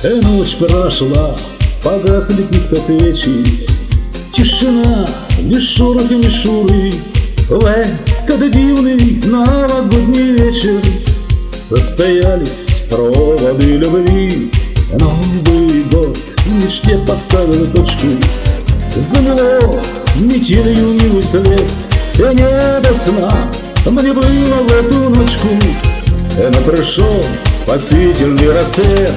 Ночь прошла, погасли тихо свечи, тишина, лишь шорох и мишуры. В этот дивный новогодний вечер состоялись проводы любви. Новый год в мечте поставил точку, замело метелью милый след. И не до сна мне было в эту ночку, но пришел спасительный рассвет.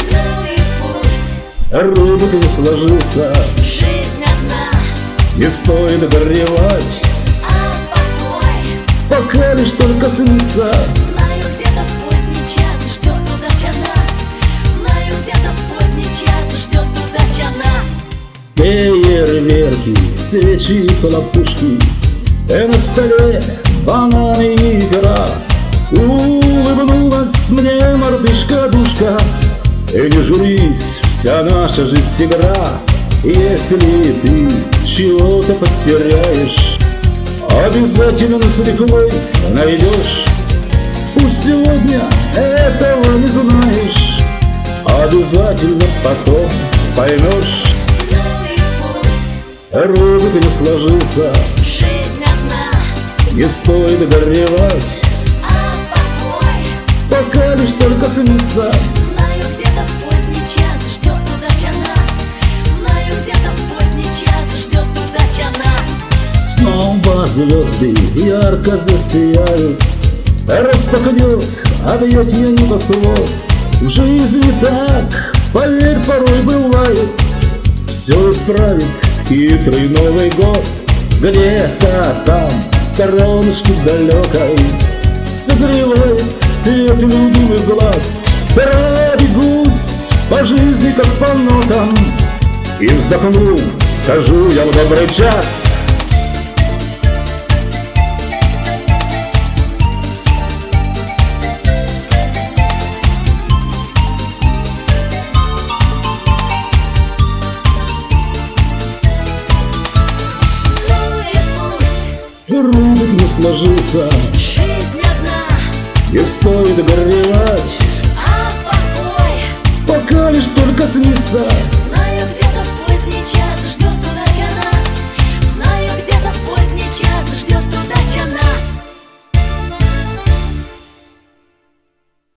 Робот не сложился, жизнь одна, не стоит горевать, а покой, пока лишь только снится. знаю, где-то в поздний час ждет удача нас. Знаю, где-то в поздний час ждет удача нас. Фейерверки, свечи и хлопушки, на столе бананы и икра. Улыбнулась мне мартышка-душка, и не журись, вся наша жизнь игра. Если ты чего-то потеряешь, обязательно с лихвой найдешь. Пусть сегодня этого не знаешь, обязательно потом поймешь. Ну и пусть Робот не сложился, жизнь одна, не стоит горевать, а покой, пока лишь только снится. знаю, где-то в поздний час ждет удача нас. Знаю, где-то в поздний час ждет удача нас. Снова звезды ярко засияют, распахнет объятия небосвод. В жизни так, поверь, порой бывает, все исправит хитрый Новый год. Где-то там, в стороночке далекой, согревает свет любимых глаз. Пробегусь по жизни, как по нотам, и вздохну, скажу я в добрый час. Робот не сложился, Жизнь одна, не стоит горевать, а покой, пока лишь только снится.